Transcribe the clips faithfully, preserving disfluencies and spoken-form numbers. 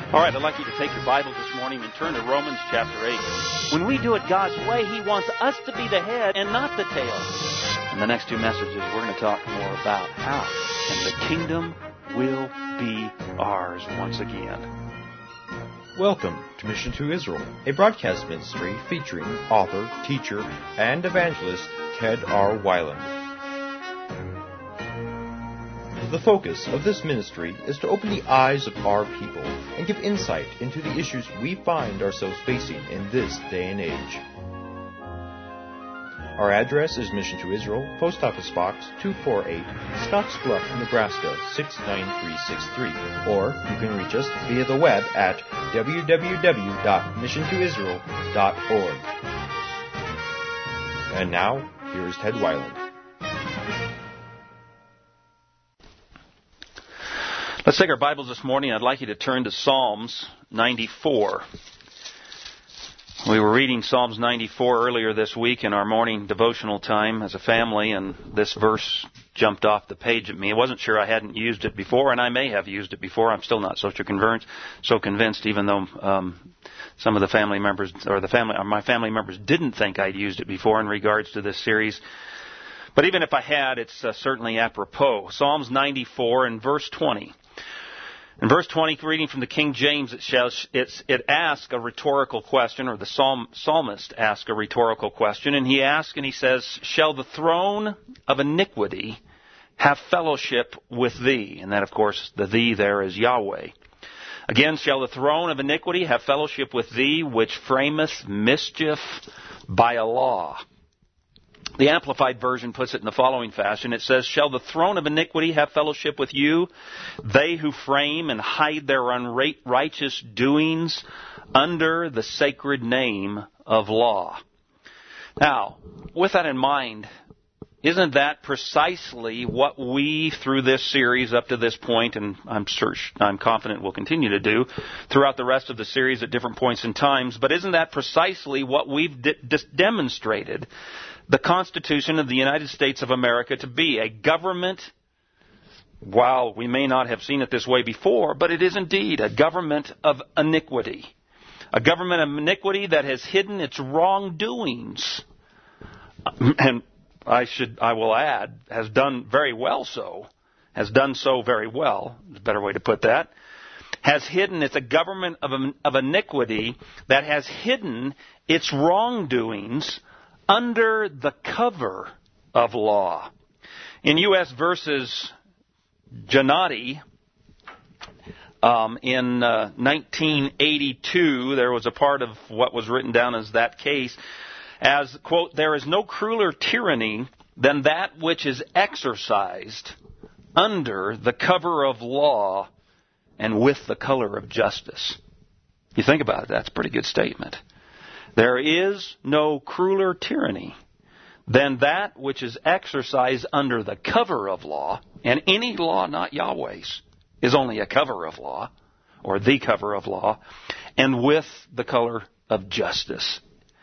All right, I'd like you to take your Bible this morning and turn to Romans chapter eight. When we do it God's way, He wants us to be the head and not the tail. In the next two messages, we're going to talk more about how, and the kingdom will be ours once again. Welcome to Mission to Israel, a broadcast ministry featuring author, teacher, and evangelist Ted R. Weiland. The focus of this ministry is to open the eyes of our people and give insight into the issues we find ourselves facing in this day and age. Our address is Mission to Israel, Post Office Box two forty-eight, Scottsbluff, Nebraska six nine three six three, or you can reach us via the web at w w w dot mission to israel dot org. And now, here is Ted Weiland. Let's take our Bibles this morning. I'd like you to turn to Psalms ninety-four. We were reading Psalms ninety-four earlier this week in our morning devotional time as a family, and this verse jumped off the page at me. I wasn't sure I hadn't used it before, and I may have used it before. I'm still not so convinced, so convinced, even though um, some of the family members or the family, or my family members didn't think I'd used it before in regards to this series. But even if I had, it's uh, certainly apropos. Psalms ninety-four and verse twenty. In verse twenty, reading from the King James, it, shall, it's, it asks a rhetorical question, or the psalm, psalmist asks a rhetorical question, and he asks and he says, "Shall the throne of iniquity have fellowship with thee?" And that, of course, the thee there is Yahweh. Again, "Shall the throne of iniquity have fellowship with thee, which frameth mischief by a law?" The Amplified Version puts it in the following fashion. It says, "Shall the throne of iniquity have fellowship with you, they who frame and hide their unrighteous doings under the sacred name of law?" Now, with that in mind, isn't that precisely what we, through this series up to this point, and I'm sure, I'm confident we'll continue to do throughout the rest of the series at different points in times, but isn't that precisely what we've de- demonstrated the Constitution of the United States of America to be? A government, while we may not have seen it this way before, but it is indeed a government of iniquity. A government of iniquity that has hidden its wrongdoings. And I should, I will add, has done very well so. Has done so very well, is a better way to put that. Has hidden, it's a government of, of iniquity that has hidden its wrongdoings under the cover of law. In U S versus Gennady, um, in uh, nineteen eighty-two, there was a part of what was written down as that case as, quote, "There is no crueler tyranny than that which is exercised under the cover of law and with the color of justice." You think about it, that's a pretty good statement. There is no crueler tyranny than that which is exercised under the cover of law, and any law not Yahweh's is only a cover of law, or the cover of law, and with the color of justice.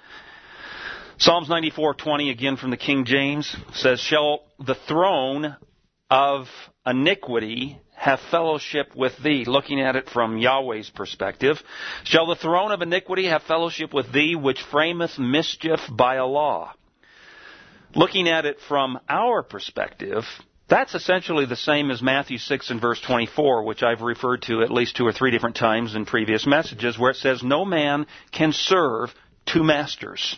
Psalms ninety-four twenty, again from the King James, says, "Shall the throne of iniquity have fellowship with thee?" Looking at it from Yahweh's perspective. "Shall the throne of iniquity have fellowship with thee, which frameth mischief by a law?" Looking at it from our perspective, that's essentially the same as Matthew six and verse twenty-four, which I've referred to at least two or three different times in previous messages, where it says, "No man can serve two masters."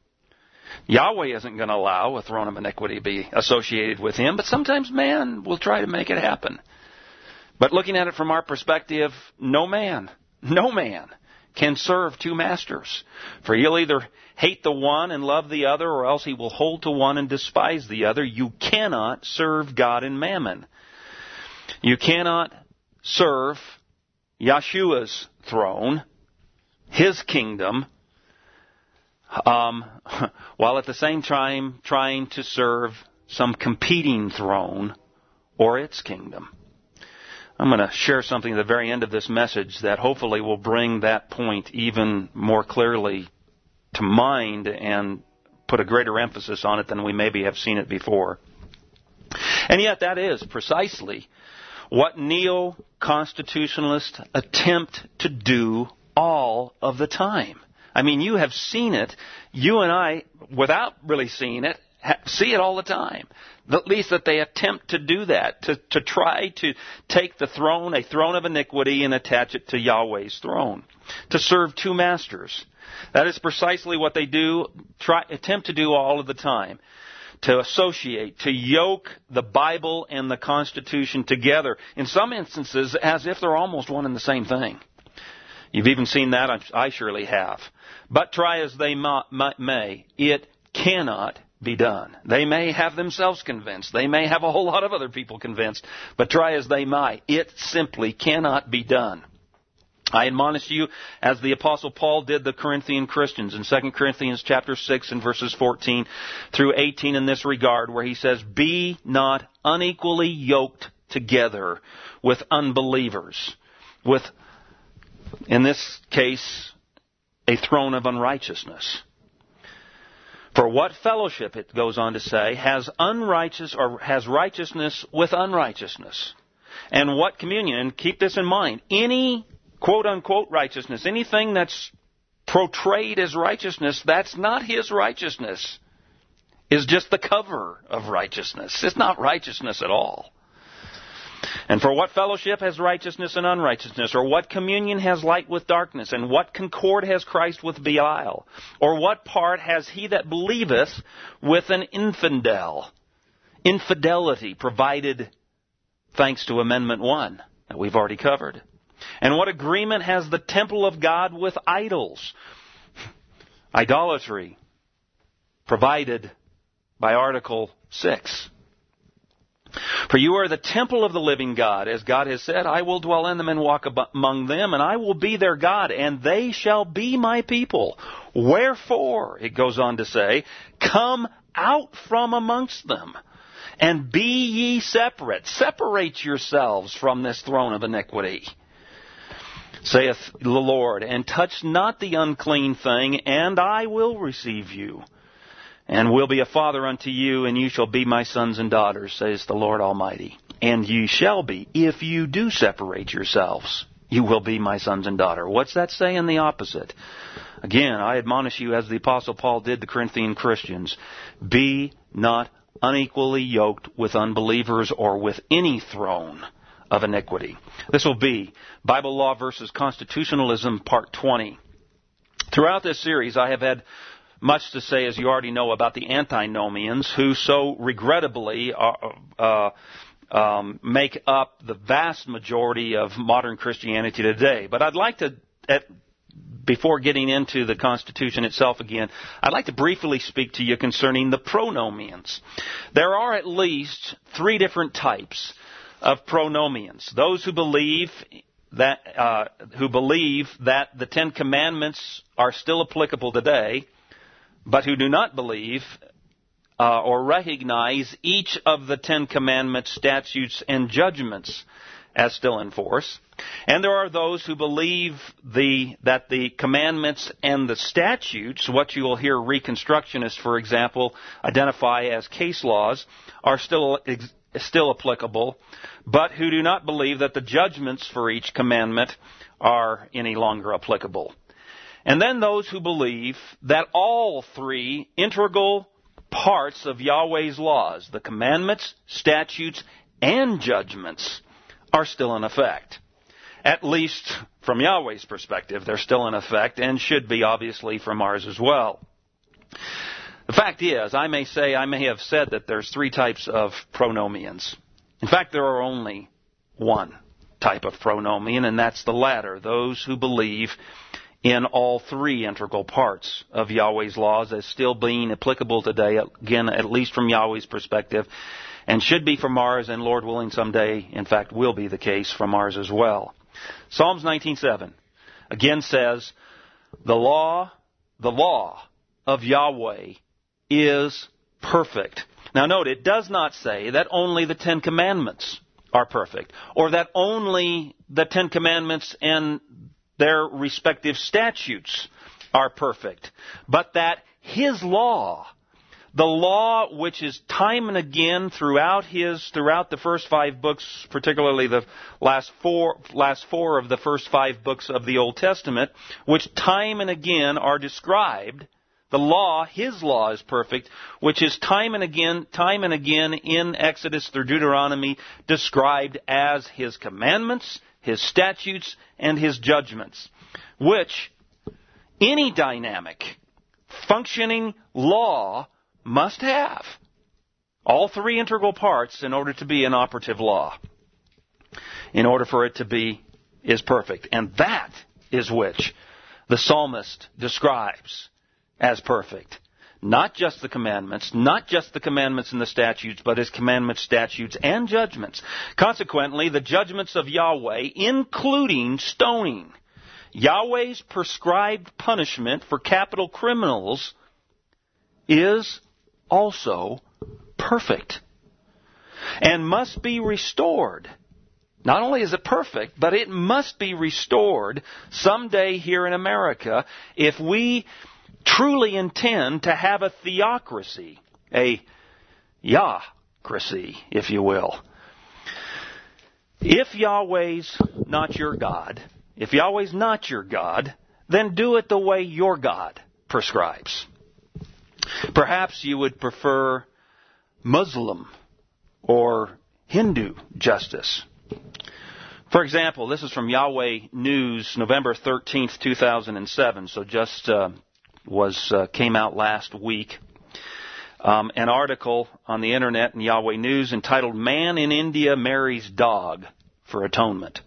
Yahweh isn't going to allow a throne of iniquity to be associated with Him, but sometimes man will try to make it happen. But looking at it from our perspective, no man, no man can serve two masters. For he'll either hate the one and love the other, or else he will hold to one and despise the other. You cannot serve God and mammon. You cannot serve Yeshua's throne, His kingdom, um, while at the same time trying to serve some competing throne or its kingdom. I'm going to share something at the very end of this message that hopefully will bring that point even more clearly to mind and put a greater emphasis on it than we maybe have seen it before. And yet that is precisely what neo-constitutionalists attempt to do all of the time. I mean, you have seen it. You and I, without really seeing it, see it all the time. At least that they attempt to do that, to, to try to take the throne, a throne of iniquity, and attach it to Yahweh's throne, to serve two masters. That is precisely what they do, try, attempt to do all of the time. To associate, to yoke the Bible and the Constitution together, in some instances as if they're almost one and the same thing. You've even seen that, I surely have. But try as they may, it cannot be done. They may have themselves convinced. They may have a whole lot of other people convinced. But try as they might, it simply cannot be done. I admonish you, as the Apostle Paul did the Corinthian Christians in Second Corinthians chapter six and verses fourteen through eighteen in this regard, where he says, "Be not unequally yoked together with unbelievers," with, in this case, a throne of unrighteousness. For what fellowship, it goes on to say, has unrighteous or has righteousness with unrighteousness? And what communion, and keep this in mind, any quote-unquote righteousness, anything that's portrayed as righteousness, that's not his righteousness. It's just the cover of righteousness. It's not righteousness at all. And for what fellowship has righteousness and unrighteousness? Or what communion has light with darkness? And what concord has Christ with Belial? Or what part has he that believeth with an infidel? Infidelity provided thanks to Amendment one that we've already covered. And what agreement has the temple of God with idols? Idolatry, provided by Article six. For you are the temple of the living God, as God has said, I will dwell in them and walk among them, and I will be their God, and they shall be my people. Wherefore, it goes on to say, come out from amongst them, and be ye separate. Separate yourselves from this throne of iniquity, saith the Lord, and touch not the unclean thing, and I will receive you, and will be a father unto you, and you shall be my sons and daughters, says the Lord Almighty. And ye shall be, if you do separate yourselves, you will be my sons and daughters. What's that saying the opposite? Again, I admonish you, as the Apostle Paul did the Corinthian Christians, be not unequally yoked with unbelievers or with any throne of iniquity. This will be Bible Law versus Constitutionalism, Part twenty. Throughout this series, I have had much to say, as you already know, about the antinomians, who so regrettably are, uh, um, make up the vast majority of modern Christianity today. But I'd like to, at, before getting into the Constitution itself again, I'd like to briefly speak to you concerning the pronomians. There are at least three different types of pronomians. Those who believe that uh, who believe that the Ten Commandments are still applicable today, but who do not believe uh, or recognize each of the Ten Commandments, statutes, and judgments as still in force. And there are those who believe the that the commandments and the statutes, what you will hear Reconstructionists, for example, identify as case laws, are still ex- still applicable, but who do not believe that the judgments for each commandment are any longer applicable. And then those who believe that all three integral parts of Yahweh's laws, the commandments, statutes, and judgments, are still in effect. At least from Yahweh's perspective, they're still in effect, and should be, obviously, from ours as well. The fact is, I may say, I may have said that there's three types of pronomians. In fact, there are only one type of pronomian, and that's the latter, those who believe in all three integral parts of Yahweh's laws as still being applicable today, again, at least from Yahweh's perspective, and should be from ours, and Lord willing someday, in fact, will be the case from ours as well. Psalms nineteen seven again says, the law, the law of Yahweh is perfect. Now note, it does not say that only the Ten Commandments are perfect, or that only the Ten Commandments and their respective statutes are perfect, but that His law, The law, which is time and again throughout his, throughout the first five books, particularly the last four, last four of the first five books of the Old Testament, which time and again are described. The law, his law is perfect, which is time and again, time and again in Exodus through Deuteronomy described as his commandments, his statutes, and his judgments, which any dynamic, functioning law must have. All three integral parts in order to be an operative law. In order for it to be is perfect. And that is which the psalmist describes as perfect. Not just the commandments, not just the commandments and the statutes, but his commandments, statutes, and judgments. Consequently, the judgments of Yahweh, including stoning, Yahweh's prescribed punishment for capital criminals, is also perfect and must be restored. Not only is it perfect, but it must be restored someday here in America if we truly intend to have a theocracy, a Yahcracy, if you will. If Yahweh's not your God, if Yahweh's not your God, then do it the way your God prescribes. Perhaps you would prefer Muslim or Hindu justice. For example, this is from Yahweh News, November thirteenth, two thousand seven, so just uh, was uh, came out last week. Um, an article on the internet in Yahweh News entitled, "Man in India Marries Dog for Atonement."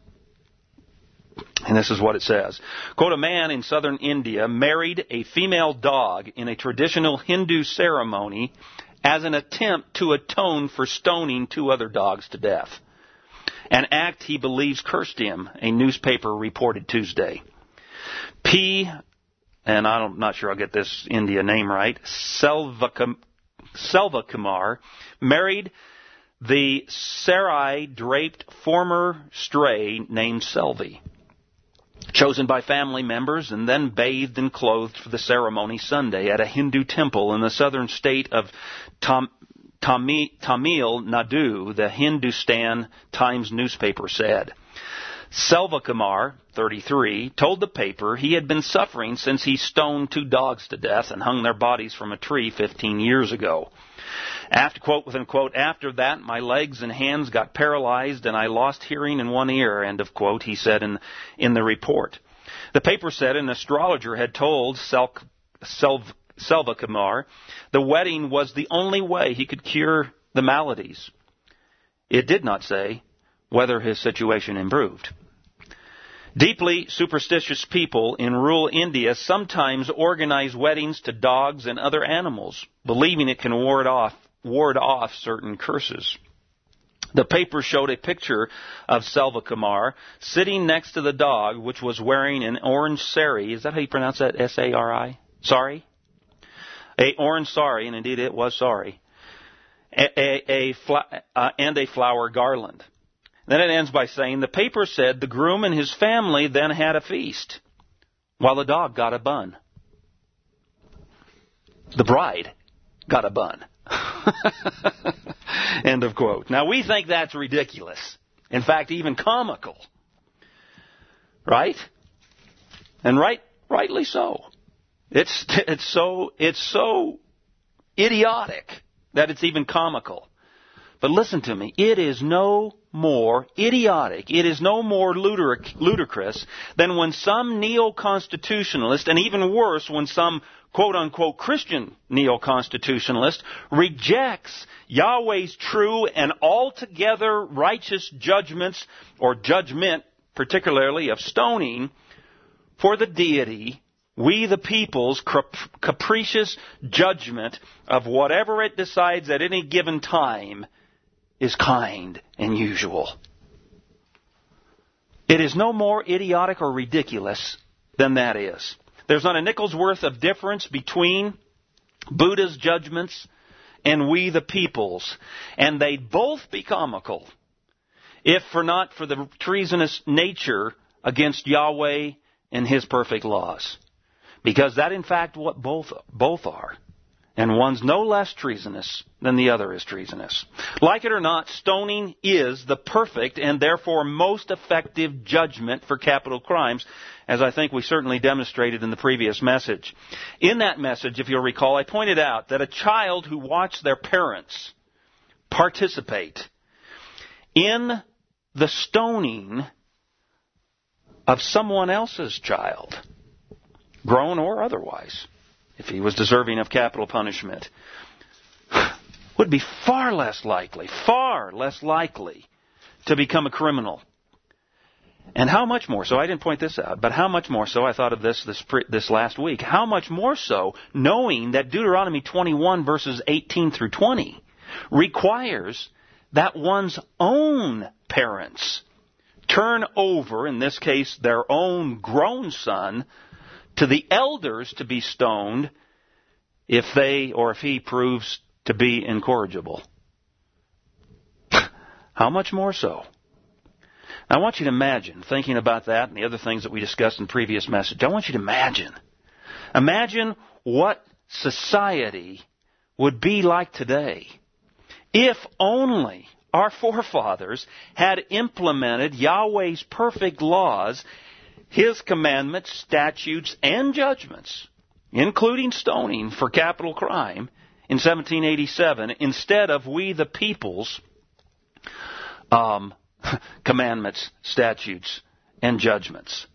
And this is what it says. Quote, "A man in southern India married a female dog in a traditional Hindu ceremony as an attempt to atone for stoning two other dogs to death. An act he believes cursed him," a newspaper reported Tuesday. P, and I'm not sure I'll get this India name right, Selvakum, Selvakumar, married the Sarai-draped former stray named Selvi, chosen by family members and then bathed and clothed for the ceremony Sunday at a Hindu temple in the southern state of Tam, Tami, Tamil Nadu, the Hindustan Times newspaper said. Selvakumar, thirty-three, told the paper he had been suffering since he stoned two dogs to death and hung their bodies from a tree fifteen years ago. After, quote, within quote, "After that, my legs and hands got paralyzed and I lost hearing in one ear," end of quote, he said in, in the report. The paper said an astrologer had told Sel, Sel, Selvakumar the wedding was the only way he could cure the maladies. It did not say whether his situation improved. Deeply superstitious people in rural India sometimes organize weddings to dogs and other animals, believing it can ward off ward off certain curses. The paper showed a picture of Selvakumar sitting next to the dog, which was wearing an orange sari. Is that how you pronounce that? S A R I? Sorry? A orange sari, and indeed it was sari, a, a, a fla- uh, and a flower garland. Then it ends by saying, the paper said the groom and his family then had a feast, while the dog got a bun. The bride got a bun. End of quote. Now, we think that's ridiculous. In fact, even comical. Right? And right, rightly so. It's, it's so, it's so idiotic that it's even comical. But listen to me. It is no more idiotic. It is no more ludicrous than when some neo-constitutionalist, and even worse, when some quote-unquote Christian neo-constitutionalist rejects Yahweh's true and altogether righteous judgments, or judgment, particularly of stoning, for the deity, we the people's capricious judgment of whatever it decides at any given time is kind and usual. It is no more idiotic or ridiculous than that is. There's not a nickel's worth of difference between Buddha's judgments and we the people's. And they'd both be comical if for not for the treasonous nature against Yahweh and His perfect laws. Because that in fact what both both are. and one's no less treasonous than the other is treasonous. Like it or not, stoning is the perfect and therefore most effective judgment for capital crimes, as I think we certainly demonstrated in the previous message. In that message, if you'll recall, I pointed out that a child who watched their parents participate in the stoning of someone else's child, grown or otherwise, if he was deserving of capital punishment, would be far less likely, far less likely to become a criminal. And how much more so, I didn't point this out, but how much more so, I thought of this this, this last week, how much more so knowing that Deuteronomy twenty-one verses eighteen through twenty requires that one's own parents turn over, in this case, their own grown son, to the elders to be stoned if they or if he proves to be incorrigible. How much more so? I want you to imagine, thinking about that and the other things that we discussed in the previous message, I want you to imagine. Imagine what society would be like today if only our forefathers had implemented Yahweh's perfect laws, His commandments, statutes, and judgments, including stoning for capital crime, in seventeen eighty-seven, instead of we the people's um, commandments, statutes, and judgments.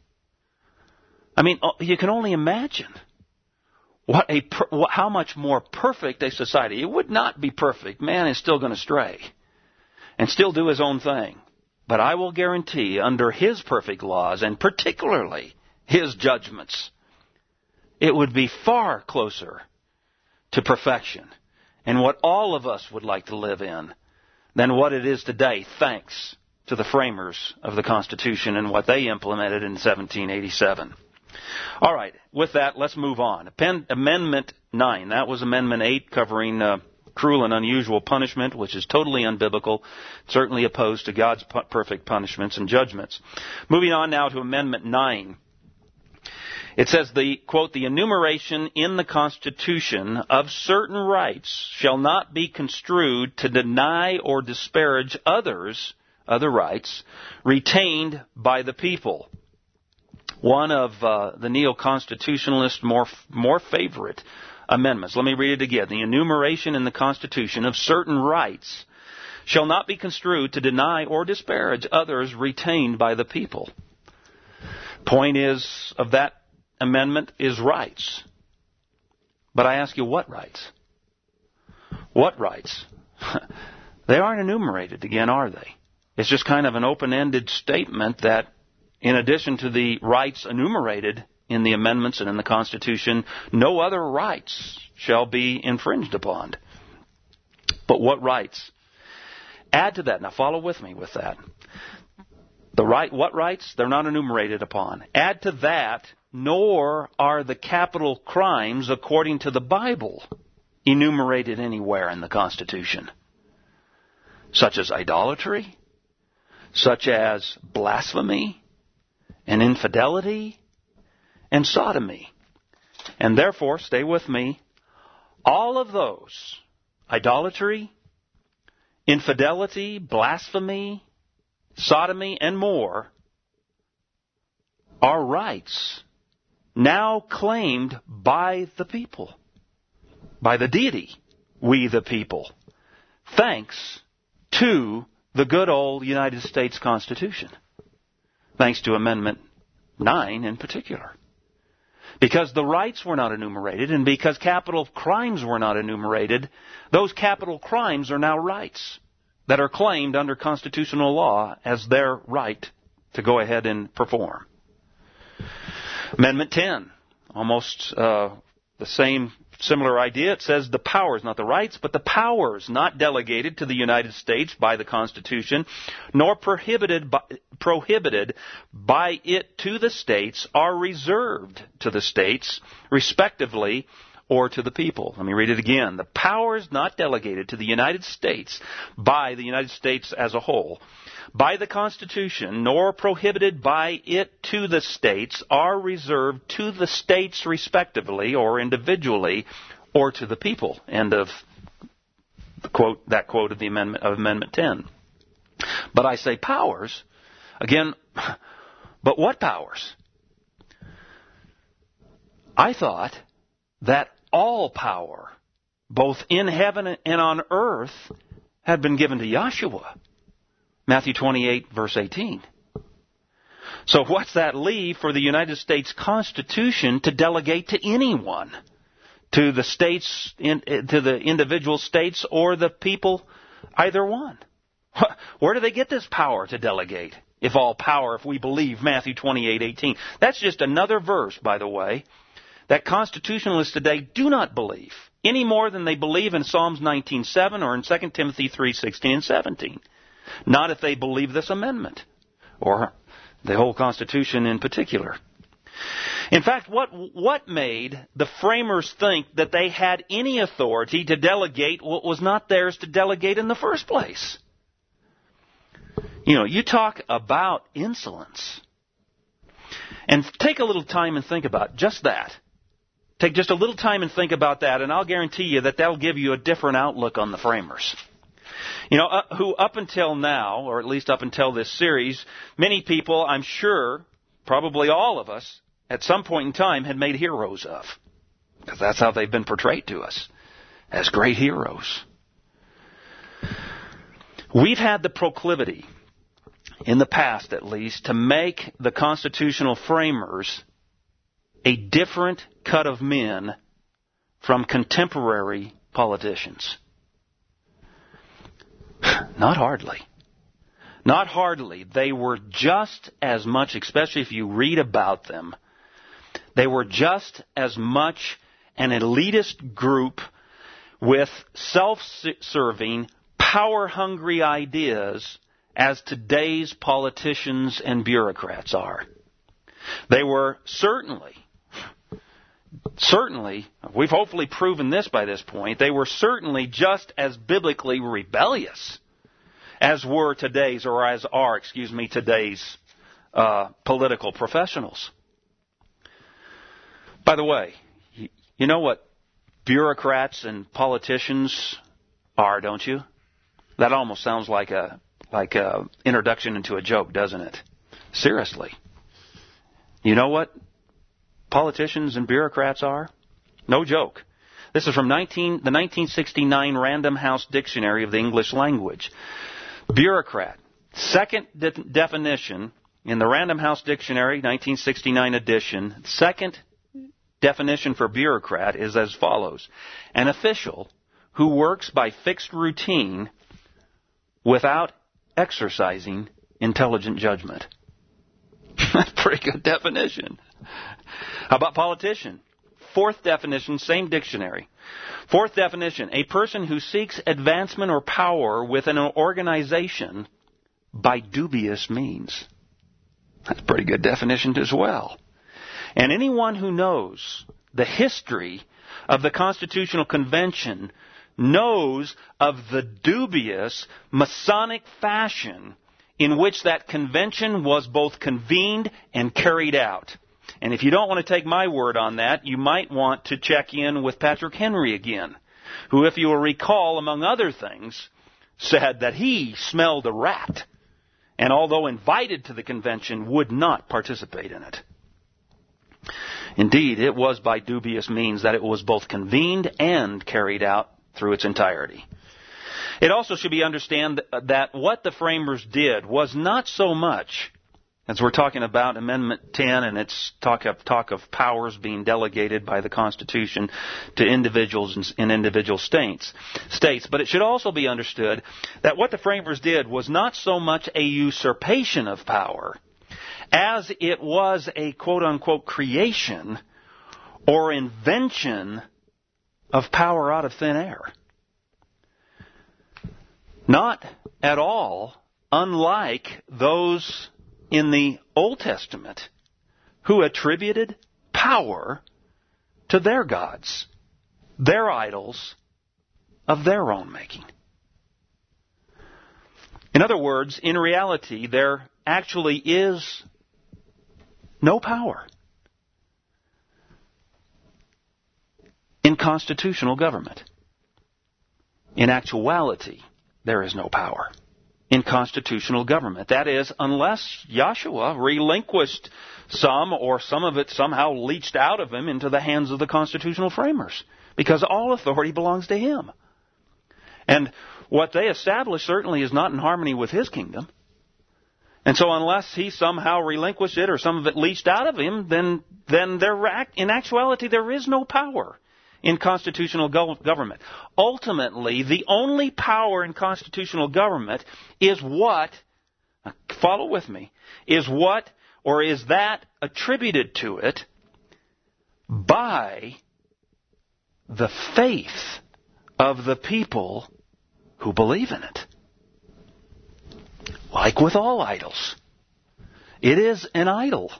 I mean, you can only imagine what a how much more perfect a society. It would not be perfect. Man is still going to stray and still do his own thing. But I will guarantee, under His perfect laws, and particularly His judgments, it would be far closer to perfection and what all of us would like to live in than what it is today, thanks to the framers of the Constitution and what they implemented in seventeen eighty-seven. All right, with that, let's move on. Amendment nine, that was Amendment eight, covering uh, cruel and unusual punishment, which is totally unbiblical, certainly opposed to God's perfect punishments and judgments. Moving on now to Amendment nine. It says, the quote, the enumeration in the Constitution of certain rights shall not be construed to deny or disparage others, other rights, retained by the people. One of uh, the neo-constitutionalist more, more favorite amendments. Let me read it again. The enumeration in the Constitution of certain rights shall not be construed to deny or disparage others retained by the people. Point is, of that amendment is rights. But I ask you, what rights? What rights? They aren't enumerated again, are they? It's just kind of an open-ended statement that in addition to the rights enumerated in the amendments and in the Constitution, no other rights shall be infringed upon. But what rights? Add to that. Now follow with me with that. The right, what rights? They're not enumerated upon. Add to that, nor are the capital crimes, according to the Bible, enumerated anywhere in the Constitution. Such as idolatry, such as blasphemy, and infidelity, and sodomy. And therefore, stay with me, all of those, idolatry, infidelity, blasphemy, sodomy, and more, are rights now claimed by the people, by the deity, we the people, thanks to the good old United States Constitution, thanks to Amendment nine in particular. Because the rights were not enumerated, and because capital crimes were not enumerated, those capital crimes are now rights that are claimed under constitutional law as their right to go ahead and perform. Amendment ten, almost uh, the same similar idea. It says the powers, not the rights, but the powers not delegated to the United States by the Constitution, nor prohibited by, prohibited by it to the states, are reserved to the states, respectively, or to the people. Let me read it again. The powers not delegated to the United States by the United States as a whole, by the Constitution, nor prohibited by it to the states, are reserved to the states respectively or individually or to the people. End of the quote, that quote of the amendment of Amendment ten. But I say powers, again, but what powers? I thought that all power, both in heaven and on earth, had been given to Yahshua. Matthew twenty-eight, verse eighteen. So what's that leave for the United States Constitution to delegate to anyone? To the states, in, to the individual states or the people, either one? Where do they get this power to delegate? If all power, if we believe Matthew twenty-eight, eighteen. That's just another verse, by the way, that constitutionalists today do not believe, any more than they believe in Psalms nineteen seven or in Second Timothy three sixteen and seventeen. Not if they believe this amendment, or the whole Constitution in particular. In fact, what what made the framers think that they had any authority to delegate what was not theirs to delegate in the first place? You know, you talk about insolence. And take a little time and think about just that. Take just a little time and think about that, and I'll guarantee you that that'll give you a different outlook on the framers. You know, uh, who up until now, or at least up until this series, many people, I'm sure, probably all of us, at some point in time had made heroes of. Because that's how they've been portrayed to us, as great heroes. We've had the proclivity, in the past at least, to make the constitutional framers a different cut of men from contemporary politicians. Not hardly. Not hardly. They were just as much, especially if you read about them, they were just as much an elitist group with self-serving, power-hungry ideas as today's politicians and bureaucrats are. They were certainly, certainly, we've hopefully proven this by this point, they were certainly just as biblically rebellious as were today's, or as are, excuse me, today's uh, political professionals. By the way, you know what bureaucrats and politicians are, don't you? That almost sounds like a like a introduction into a joke, doesn't it? Seriously. You know what politicians and bureaucrats are? No joke. This is from nineteen, the nineteen sixty-nine Random House Dictionary of the English Language. Bureaucrat. Second de- definition in the Random House Dictionary, nineteen sixty-nine edition, second definition for bureaucrat is as follows. An official who works by fixed routine without exercising intelligent judgment. That's a pretty good definition. How about politician? Fourth definition, same dictionary. Fourth definition, a person who seeks advancement or power within an organization by dubious means. That's a pretty good definition as well. And anyone who knows the history of the Constitutional Convention knows of the dubious Masonic fashion in which that convention was both convened and carried out. And if you don't want to take my word on that, you might want to check in with Patrick Henry again, who, if you will recall, among other things, said that he smelled a rat, and although invited to the convention, would not participate in it. Indeed, it was by dubious means that it was both convened and carried out through its entirety. It also should be understood that what the framers did was not so much, as we're talking about Amendment ten and its talk of, talk of powers being delegated by the Constitution to individuals in individual states, states, but it should also be understood that what the framers did was not so much a usurpation of power as it was a quote-unquote creation or invention of power out of thin air. Not at all unlike those in the Old Testament who attributed power to their gods, their idols of their own making. In other words, in reality, there actually is no power. In, constitutional government. In actuality, there is no power in constitutional government. That is, unless Joshua relinquished some, or some of it somehow leached out of him into the hands of the constitutional framers, because all authority belongs to him. And what they established certainly is not in harmony with his kingdom. And so unless he somehow relinquished it or some of it leached out of him, then then there, in actuality there is no power in constitutional government. Ultimately, the only power in constitutional government is what, follow with me, is what or is that attributed to it by the faith of the people who believe in it. Like with all idols, it is an idol.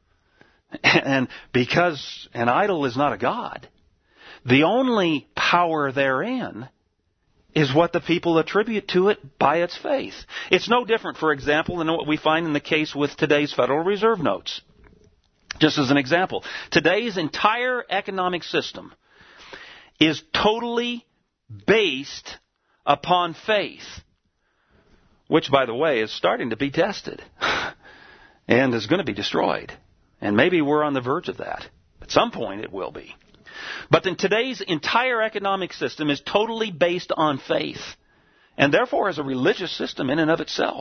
And because an idol is not a god, the only power therein is what the people attribute to it by its faith. It's no different, for example, than what we find in the case with today's Federal Reserve notes. Just as an example, today's entire economic system is totally based upon faith, which, by the way, is starting to be tested and is going to be destroyed. And maybe we're on the verge of that. At some point it will be. But then today's entire economic system is totally based on faith, and therefore is a religious system in and of itself.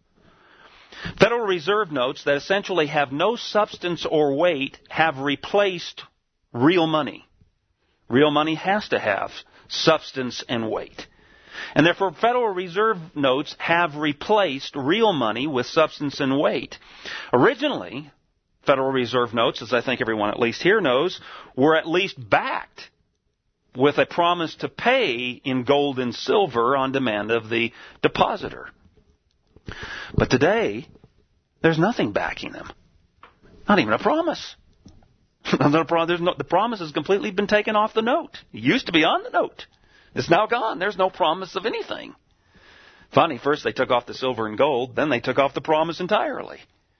Federal Reserve notes that essentially have no substance or weight have replaced real money. Real money has to have substance and weight. And therefore, Federal Reserve notes have replaced real money with substance and weight. Originally, Federal Reserve notes, as I think everyone at least here knows, were at least backed with a promise to pay in gold and silver on demand of the depositor. But today, there's nothing backing them. Not even a promise. There's no, the promise has completely been taken off the note. It used to be on the note. It's now gone. There's no promise of anything. Funny, first they took off the silver and gold, then they took off the promise entirely.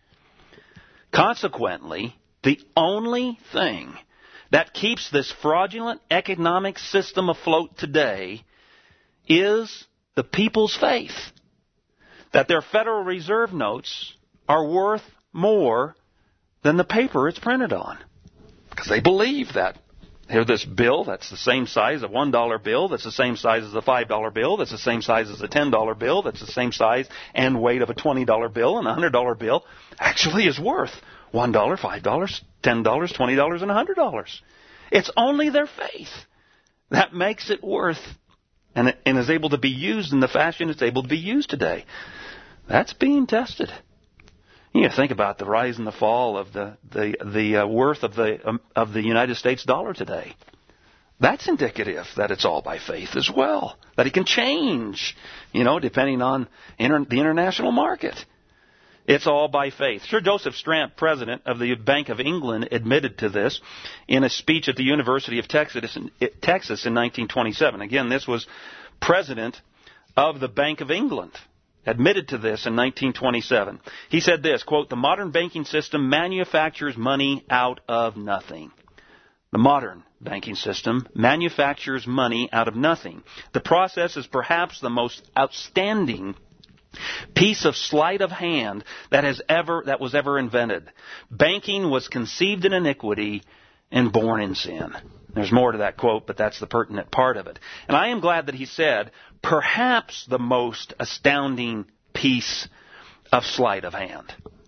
Consequently, the only thing that keeps this fraudulent economic system afloat today is the people's faith that their Federal Reserve notes are worth more than the paper it's printed on. Because they believe that. Here, this bill, that's the same size as a one dollar bill, that's the same size as a five dollar bill, that's the same size as a ten dollar bill, that's the same size and weight of a twenty dollar bill, and a one hundred dollar bill actually is worth one dollar, five dollars, ten dollars, twenty dollars, and one hundred dollars. It's only their faith that makes it worth and, and is able to be used in the fashion it's able to be used today. That's being tested. You think about the rise and the fall of the the the uh, worth of the um, of the United States dollar today. That's indicative that it's all by faith as well. That it can change, you know, depending on inter- the international market. It's all by faith. Sir Joseph Stramp, president of the Bank of England, admitted to this in a speech at the University of Texas in, Texas in nineteen twenty-seven. Again, this was president of the Bank of England. Admitted to this in nineteen twenty-seven. He said this, quote, "The modern banking system manufactures money out of nothing." The modern banking system manufactures money out of nothing. The process is perhaps the most outstanding piece of sleight of hand that has ever that was ever invented. Banking was conceived in iniquity and born in sin. There's more to that quote, but that's the pertinent part of it. And I am glad that he said, perhaps the most astounding piece of sleight of hand.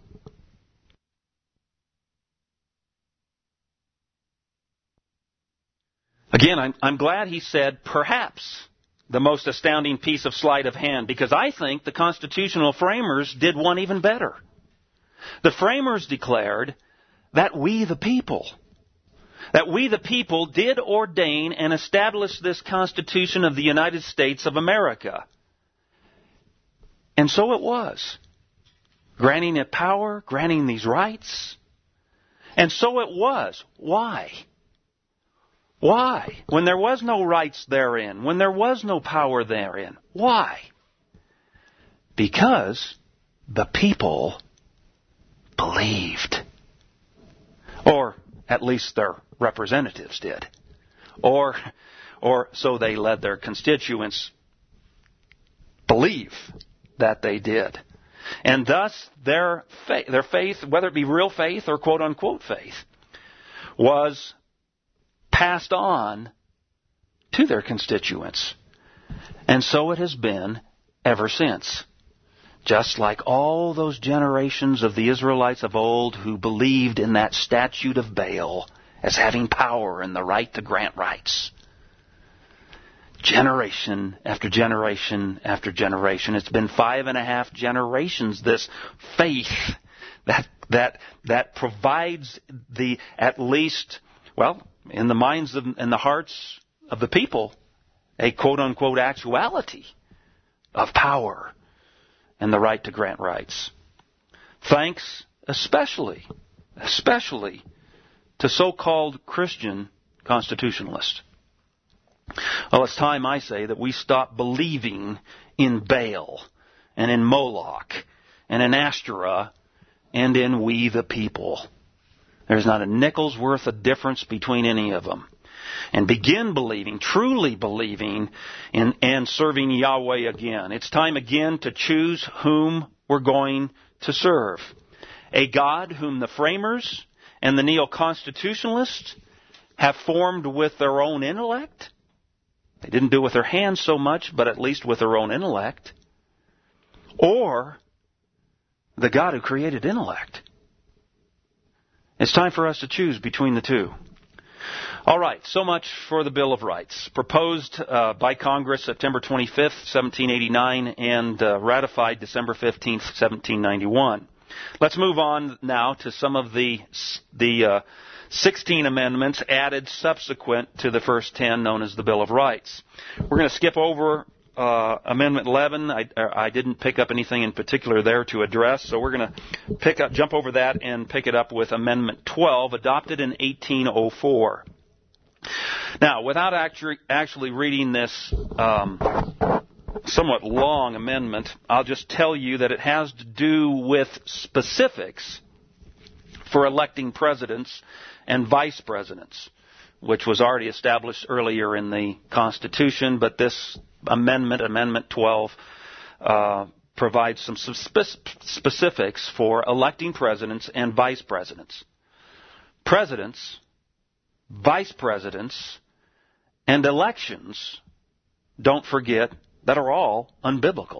Again, I'm, I'm glad he said, perhaps the most astounding piece of sleight of hand, because I think the constitutional framers did one even better. The framers declared that we the people... That we the people did ordain and establish this Constitution of the United States of America. And so it was. Granting it power, granting these rights. And so it was. Why? Why? When there was no rights therein, when there was no power therein. Why? Because the people believed. Or at least their representatives did. Or, or so they led their constituents believe that they did. And thus their faith, their faith, whether it be real faith or quote-unquote faith, was passed on to their constituents. And so it has been ever since. Just like all those generations of the Israelites of old who believed in that statute of Baal as having power and the right to grant rights. Generation after generation after generation. It's been five and a half generations, this faith that that that provides the, at least, well, in the minds of, in the hearts of the people, a quote-unquote actuality of power and the right to grant rights. Thanks especially, especially to so-called Christian constitutionalists. Well, it's time, I say, that we stop believing in Baal and in Moloch and in Ashtoreth and in we the people. There's not a nickel's worth of difference between any of them. And begin believing, truly believing, in, and serving Yahweh again. It's time again to choose whom we're going to serve. A God whom the framers and the neo-constitutionalists have formed with their own intellect. They didn't do it with their hands so much, but at least with their own intellect. Or the God who created intellect. It's time for us to choose between the two. All right, so much for the Bill of Rights, proposed uh, by Congress September twenty-fifth, seventeen eighty-nine, and uh, ratified December fifteenth, seventeen ninety-one. Let's move on now to some of the the uh, sixteen amendments added subsequent to the first ten, known as the Bill of Rights. We're going to skip over uh, Amendment eleven. I, I didn't pick up anything in particular there to address, so we're going to pick up, jump over that and pick it up with Amendment twelve, adopted in eighteen oh four. Now, without actually, actually reading this um, somewhat long amendment, I'll just tell you that it has to do with specifics for electing presidents and vice presidents, which was already established earlier in the Constitution, but this amendment, Amendment twelve, uh, provides some spe- specifics for electing presidents and vice presidents. Presidents, vice presidents, and elections, don't forget, that are all unbiblical.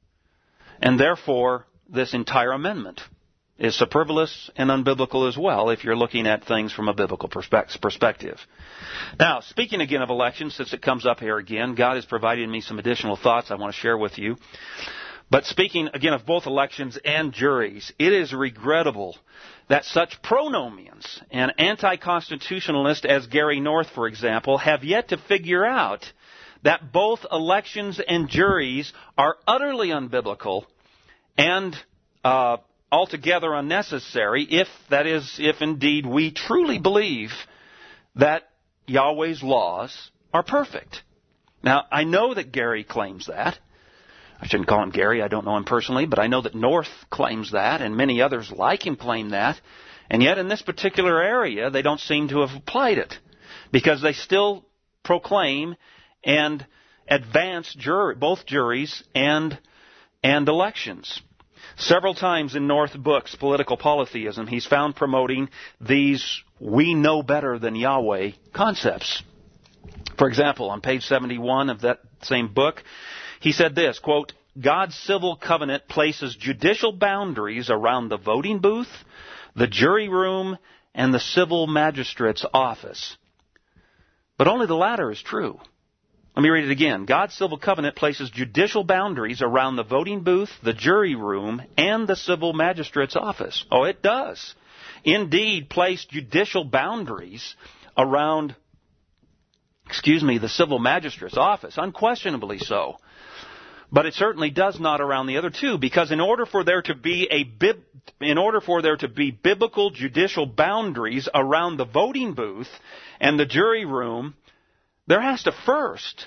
And therefore, this entire amendment is superfluous and unbiblical as well if you're looking at things from a biblical perspective. Now, speaking again of elections, since it comes up here again, God has provided me some additional thoughts I want to share with you. But speaking again of both elections and juries, it is regrettable that such pronomians and anti-constitutionalists as Gary North, for example, have yet to figure out that both elections and juries are utterly unbiblical and uh, altogether unnecessary, if that is, if indeed we truly believe that Yahweh's laws are perfect. Now, I know that Gary claims that. I shouldn't call him Gary, I don't know him personally, but I know that North claims that, and many others like him claim that. And yet in this particular area, they don't seem to have applied it, because they still proclaim and advance jury, both juries and, and elections. Several times in North books, Political Polytheism, he's found promoting these we know better than Yahweh concepts. For example, on page seventy-one of that same book, he said this, quote, God's civil covenant places judicial boundaries around the voting booth, the jury room, and the civil magistrate's office. But only the latter is true. Let me read it again. God's civil covenant places judicial boundaries around the voting booth, the jury room, and the civil magistrate's office. Oh, it does. Indeed, place judicial boundaries around, excuse me, the civil magistrate's office. Unquestionably so. But it certainly does not around the other two, because in order for there to be a bib, in order for there to be biblical judicial boundaries around the voting booth and the jury room, there has to first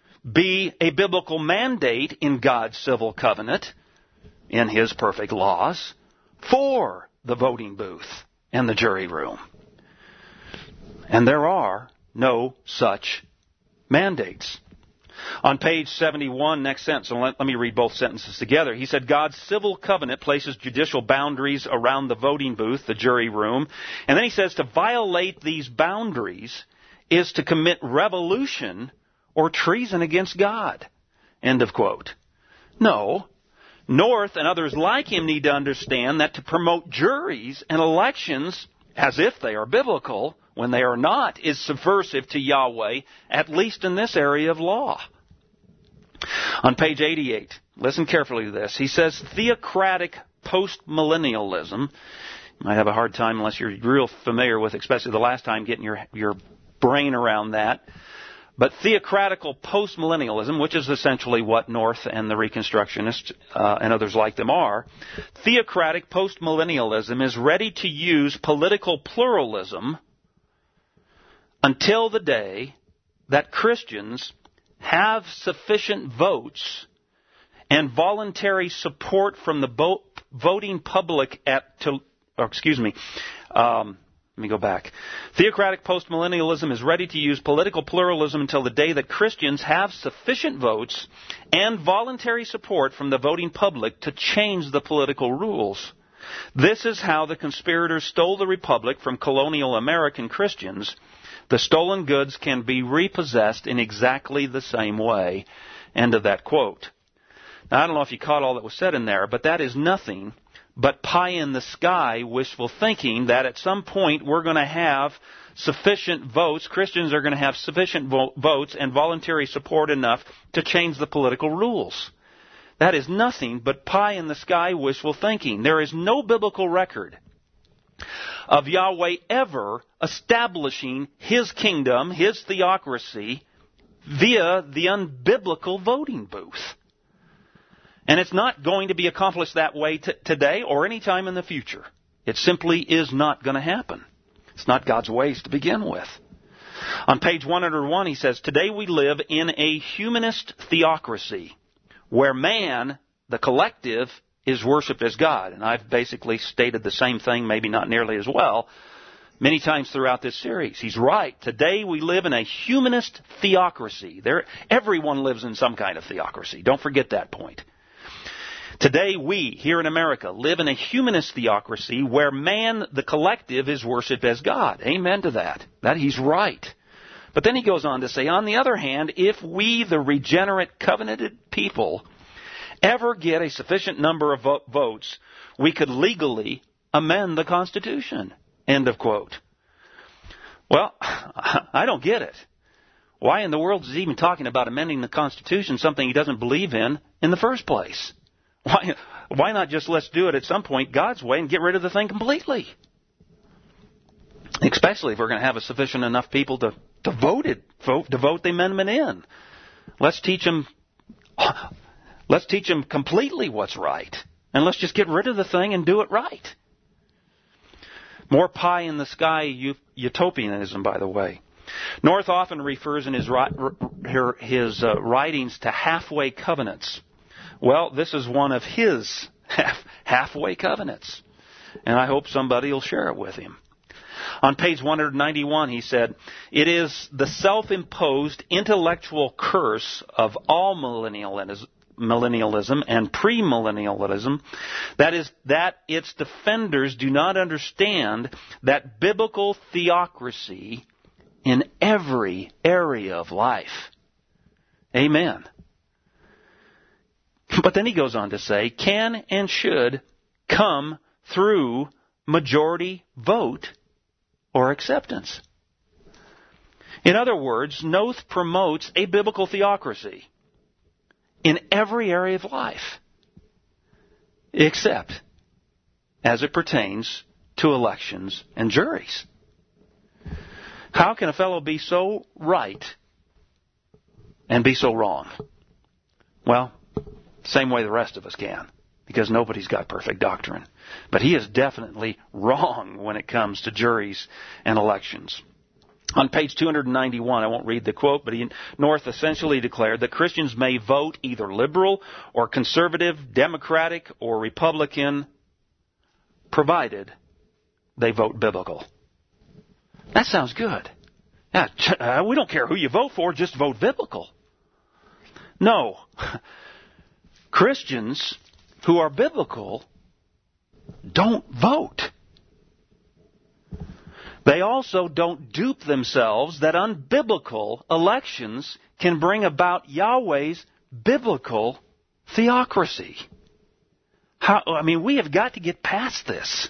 be a biblical mandate in God's civil covenant, in His perfect laws, for the voting booth and the jury room. And there are no such mandates. On page seventy-one, next sentence, and let, let me read both sentences together. He said, God's civil covenant places judicial boundaries around the voting booth, the jury room. And then he says to violate these boundaries is to commit revolution or treason against God. End of quote. No. North and others like him need to understand that to promote juries and elections as if they are biblical, when they are not, is subversive to Yahweh, at least in this area of law. On page eighty-eight, listen carefully to this. He says, theocratic postmillennialism, you might have a hard time unless you're real familiar with, especially the last time, getting your, your brain around that. But theocratical postmillennialism, which is essentially what North and the Reconstructionists uh, and others like them are, theocratic postmillennialism is ready to use political pluralism until the day that Christians have sufficient votes and voluntary support from the bo- voting public at, to, or excuse me, um, let me go back. Theocratic postmillennialism is ready to use political pluralism until the day that Christians have sufficient votes and voluntary support from the voting public to change the political rules. This is how the conspirators stole the republic from colonial American Christians. The stolen goods can be repossessed in exactly the same way. End of that quote. Now, I don't know if you caught all that was said in there, but that is nothing but pie-in-the-sky wishful thinking that at some point we're going to have sufficient votes, Christians are going to have sufficient vo- votes and voluntary support enough to change the political rules. That is nothing but pie-in-the-sky wishful thinking. There is no biblical record of Yahweh ever establishing His kingdom, His theocracy, via the unbiblical voting booth. And it's not going to be accomplished that way t- today or any time in the future. It simply is not going to happen. It's not God's ways to begin with. On page one oh one, he says, today we live in a humanist theocracy where man, the collective, is worshipped as God. And I've basically stated the same thing, maybe not nearly as well, many times throughout this series. He's right. Today we live in a humanist theocracy. There, everyone lives in some kind of theocracy. Don't forget that point. Today we, here in America, live in a humanist theocracy where man, the collective, is worshipped as God. Amen to that. That he's right. But then he goes on to say, on the other hand, if we, the regenerate, covenanted people, ever get a sufficient number of vo- votes, we could legally amend the Constitution. End of quote. Well, I don't get it. Why in the world is he even talking about amending the Constitution, something he doesn't believe in in the first place? Why, why not just let's do it at some point God's way and get rid of the thing completely? Especially if we're going to have a sufficient enough people to, to vote it, vote, to vote the amendment in. Let's teach them, let's teach them completely what's right. And let's just get rid of the thing and do it right. More pie in the sky utopianism, by the way. North often refers in his, his uh, writings to halfway covenants. Well, this is one of his half, halfway covenants. And I hope somebody will share it with him. On page one ninety-one, he said, it is the self-imposed intellectual curse of all millennialism, millennialism and premillennialism, that is, that its defenders do not understand that biblical theocracy in every area of life. Amen. But then he goes on to say, can and should come through majority vote or acceptance. In other words, Noth promotes a biblical theocracy in every area of life, except as it pertains to elections and juries. How can a fellow be so right and be so wrong? Well, same way the rest of us can, because nobody's got perfect doctrine. But he is definitely wrong when it comes to juries and elections. On page two ninety-one, I won't read the quote, but he, North essentially declared that Christians may vote either liberal or conservative, Democratic or Republican, provided they vote biblical. That sounds good. Yeah, we don't care who you vote for, just vote biblical. No. Christians who are biblical don't vote. They also don't dupe themselves that unbiblical elections can bring about Yahweh's biblical theocracy. How, I mean, we have got to get past this.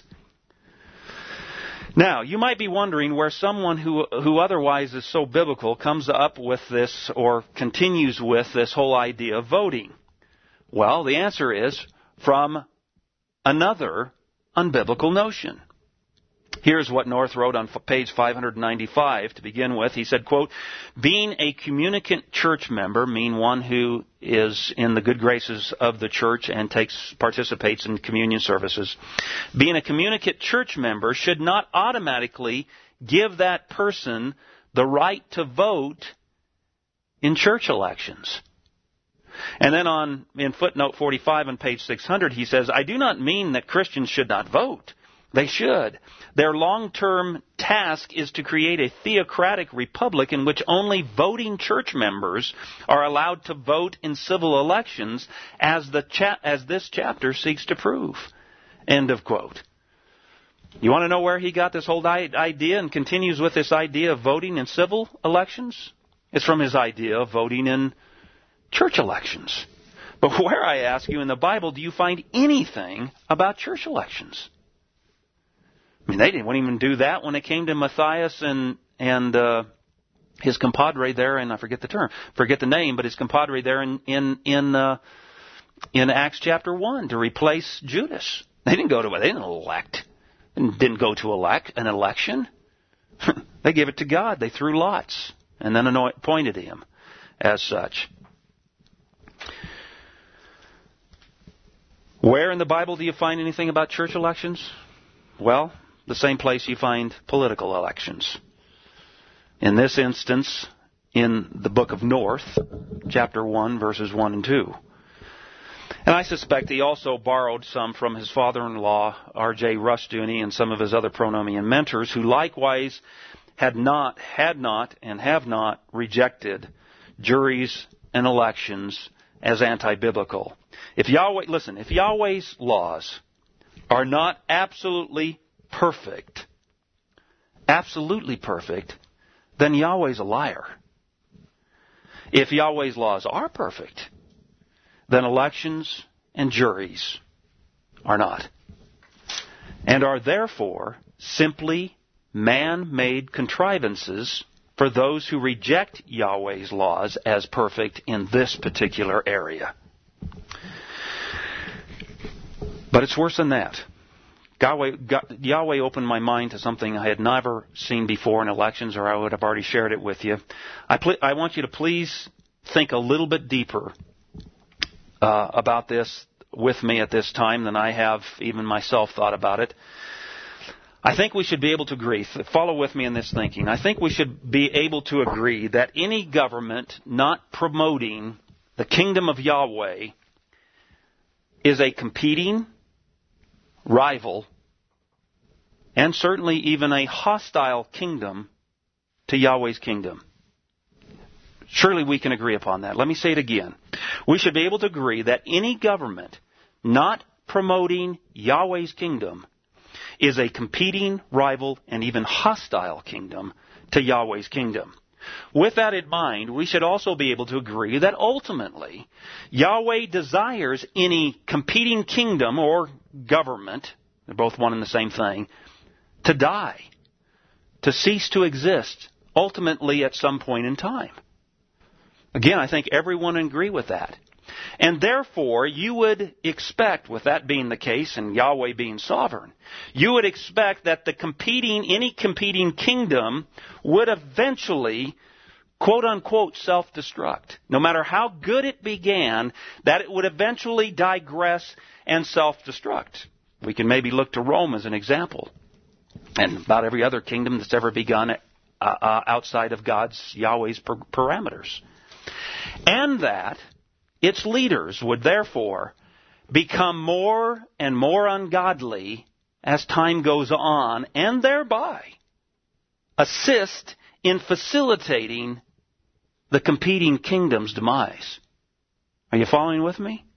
Now, you might be wondering where someone who who otherwise is so biblical comes up with this or continues with this whole idea of voting. Well, the answer is from another unbiblical notion. Here's what North wrote on page five ninety-five to begin with. He said, quote, being a communicant church member, mean one who is in the good graces of the church and takes participates in communion services. Being a communicant church member should not automatically give that person the right to vote in church elections. And then on in footnote forty-five on page six hundred, he says, I do not mean that Christians should not vote. They should. Their long-term task is to create a theocratic republic in which only voting church members are allowed to vote in civil elections, as the cha- as this chapter seeks to prove. End of quote. You want to know where he got this whole idea and continues with this idea of voting in civil elections? It's from his idea of voting in church elections. But where, I ask you, in the Bible do you find anything about church elections? I mean, they didn't wouldn't even do that when it came to Matthias and and uh, his compadre there, and I forget the term, forget the name, but his compadre there in in in, uh, in Acts chapter one to replace Judas. They didn't go to they didn't elect, didn't go to elect an election. They gave it to God. They threw lots and then appointed him as such. Where in the Bible do you find anything about church elections? Well, the same place you find political elections. In this instance, in the book of North, chapter one, verses one and two. And I suspect he also borrowed some from his father-in-law, R J Rushdoony, and some of his other pronomian mentors, who likewise had not, had not, and have not rejected juries and elections as anti-biblical. If Yahweh, listen, if Yahweh's laws are not absolutely perfect, absolutely perfect, then Yahweh's a liar. If Yahweh's laws are perfect, then elections and juries are not, and are therefore simply man-made contrivances for those who reject Yahweh's laws as perfect in this particular area. But it's worse than that. Yahweh, God, Yahweh opened my mind to something I had never seen before in elections, or I would have already shared it with you. I, pl- I want you to please think a little bit deeper uh, about this with me at this time than I have even myself thought about it. I think we should be able to agree, follow with me in this thinking, I think we should be able to agree that any government not promoting the kingdom of Yahweh is a competing, rival, and certainly even a hostile kingdom to Yahweh's kingdom. Surely we can agree upon that. Let me say it again. We should be able to agree that any government not promoting Yahweh's kingdom is a competing, rival, and even hostile kingdom to Yahweh's kingdom. With that in mind, we should also be able to agree that ultimately Yahweh desires any competing kingdom or government, they're both one and the same thing, to die, to cease to exist, ultimately at some point in time. Again, I think everyone would agree with that. And therefore, you would expect, with that being the case and Yahweh being sovereign, you would expect that the competing, any competing kingdom would eventually, quote unquote, self-destruct. No matter how good it began, that it would eventually digress and self-destruct. We can maybe look to Rome as an example, and about every other kingdom that's ever begun uh, uh, outside of God's, Yahweh's per- parameters. And that its leaders would therefore become more and more ungodly as time goes on, and thereby assist in facilitating the competing kingdom's demise. Are you following with me?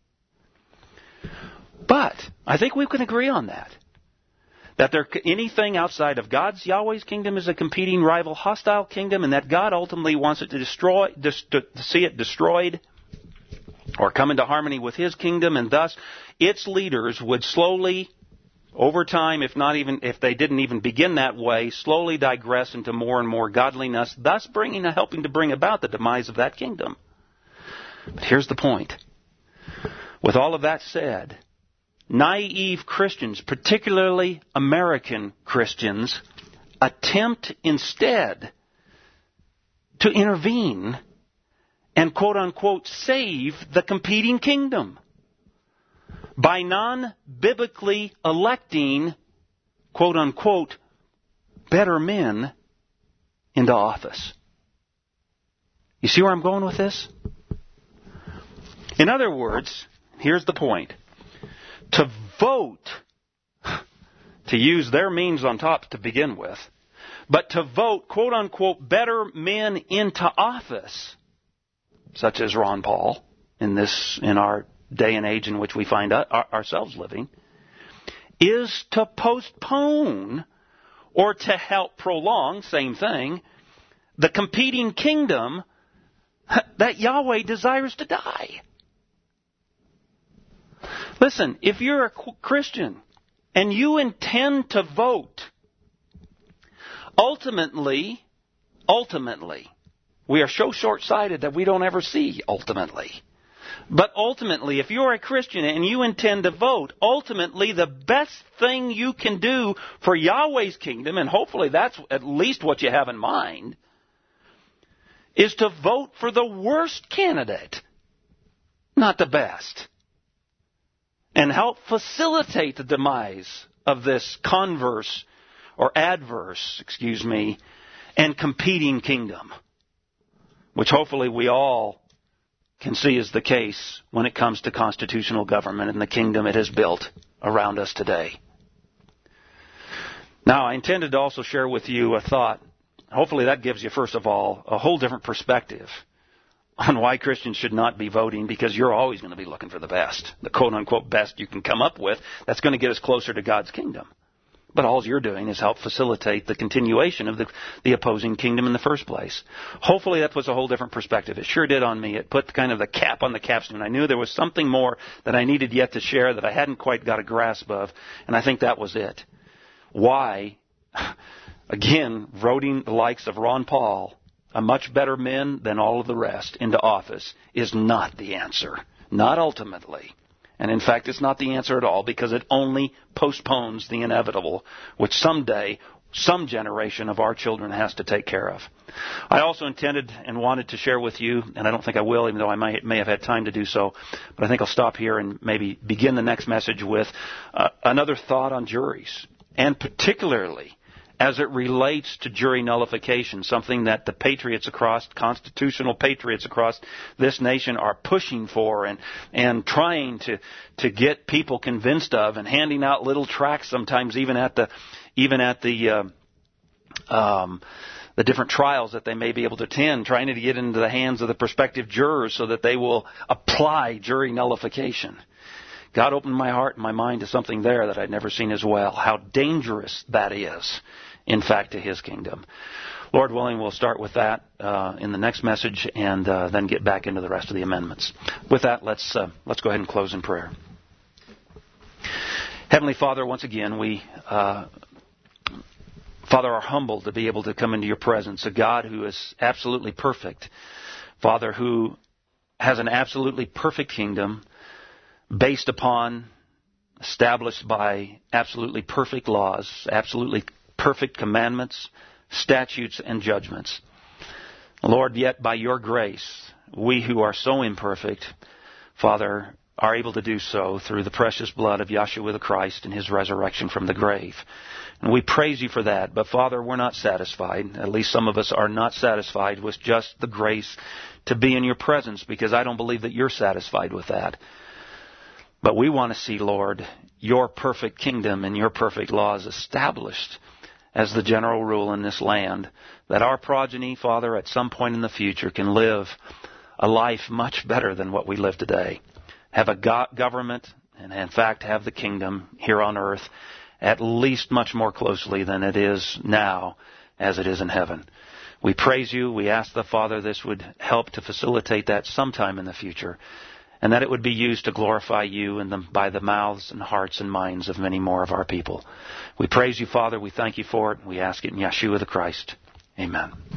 But I think we can agree on that. That there anything outside of God's, Yahweh's kingdom is a competing, rival, hostile kingdom, and that God ultimately wants it to destroy, to see it destroyed or come into harmony with His kingdom, and thus its leaders would slowly, over time, if not even if they didn't even begin that way, slowly digress into more and more godliness, thus bringing, helping to bring about the demise of that kingdom. But here's the point. With all of that said, naive Christians, particularly American Christians, attempt instead to intervene and quote-unquote save the competing kingdom by non-biblically electing quote-unquote better men into office. You see where I'm going with this? In other words, here's the point. To vote, to use their means on top to begin with, but to vote, quote-unquote, better men into office, such as Ron Paul, in this, in our day and age in which we find ourselves living, is to postpone or to help prolong, same thing, the competing kingdom that Yahweh desires to die. Listen, if you're a Christian and you intend to vote, ultimately, ultimately, we are so short-sighted that we don't ever see ultimately. But ultimately, if you're a Christian and you intend to vote, ultimately the best thing you can do for Yahweh's kingdom, and hopefully that's at least what you have in mind, is to vote for the worst candidate, not the best. And help facilitate the demise of this converse or adverse, excuse me, and competing kingdom, which hopefully we all can see is the case when it comes to constitutional government and the kingdom it has built around us today. Now, I intended to also share with you a thought. Hopefully that gives you, first of all, a whole different perspective on why Christians should not be voting, because you're always going to be looking for the best, the quote-unquote best you can come up with that's going to get us closer to God's kingdom. But all you're doing is help facilitate the continuation of the, the opposing kingdom in the first place. Hopefully that puts a whole different perspective. It sure did on me. It put kind of the cap on the capstone. I knew there was something more that I needed yet to share that I hadn't quite got a grasp of, and I think that was it. Why, again, voting the likes of Ron Paul, a much better men than all of the rest, into office is not the answer. Not ultimately. And in fact, it's not the answer at all, because it only postpones the inevitable, which someday, some generation of our children has to take care of. I also intended and wanted to share with you, and I don't think I will, even though I may, may have had time to do so, but I think I'll stop here and maybe begin the next message with uh, another thought on juries, and particularly as it relates to jury nullification, something that the patriots across, constitutional patriots across this nation are pushing for and, and trying to, to get people convinced of, and handing out little tracts sometimes even at the, even at the, uh, um, the different trials that they may be able to attend, trying to get into the hands of the prospective jurors so that they will apply jury nullification. God opened my heart and my mind to something there that I'd never seen as well. How dangerous that is, in fact, to His kingdom. Lord willing, we'll start with that uh, in the next message, and uh, then get back into the rest of the amendments. With that, let's uh, let's go ahead and close in prayer. Heavenly Father, once again, we, uh, Father, are humbled to be able to come into your presence, a God who is absolutely perfect, Father, who has an absolutely perfect kingdom based upon, established by absolutely perfect laws, absolutely perfect commandments, statutes, and judgments. Lord, yet by your grace, we who are so imperfect, Father, are able to do so through the precious blood of Yahshua the Christ and His resurrection from the grave. And we praise you for that. But Father, we're not satisfied. At least some of us are not satisfied with just the grace to be in your presence, because I don't believe that you're satisfied with that. But we want to see, Lord, your perfect kingdom and your perfect laws established as the general rule in this land, that our progeny, Father, at some point in the future can live a life much better than what we live today. Have a go- government, and in fact have the kingdom here on earth at least much more closely than it is now as it is in heaven. We praise you. We ask the Father this would help to facilitate that sometime in the future, and that it would be used to glorify you and the, by the mouths and hearts and minds of many more of our people. We praise you, Father. We thank you for it. We ask it in Yeshua the Christ. Amen.